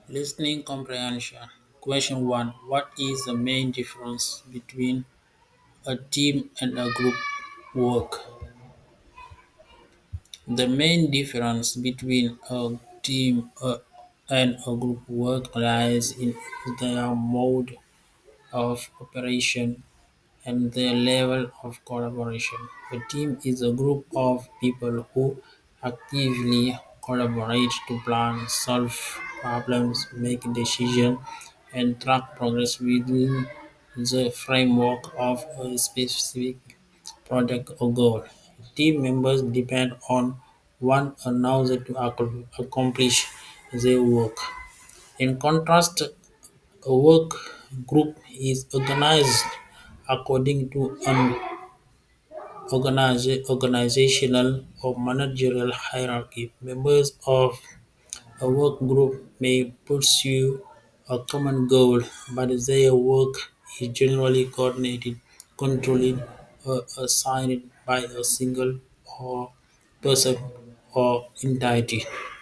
Listening comprehension. Question 1. What is the main difference between a team and a group work? The main difference between a team and a group work lies in their mode of operation and their level of collaboration. A team is a group of people who actively collaborate to plan, solve problems, make decisions, and track progress within the framework of a specific project or goal. Team members depend on one another to accomplish their work. In contrast, a work group is organized according to an organizational or managerial hierarchy. Members of a work group may pursue a common goal, but their work is generally coordinated, controlled, or assigned by a single or person or entity.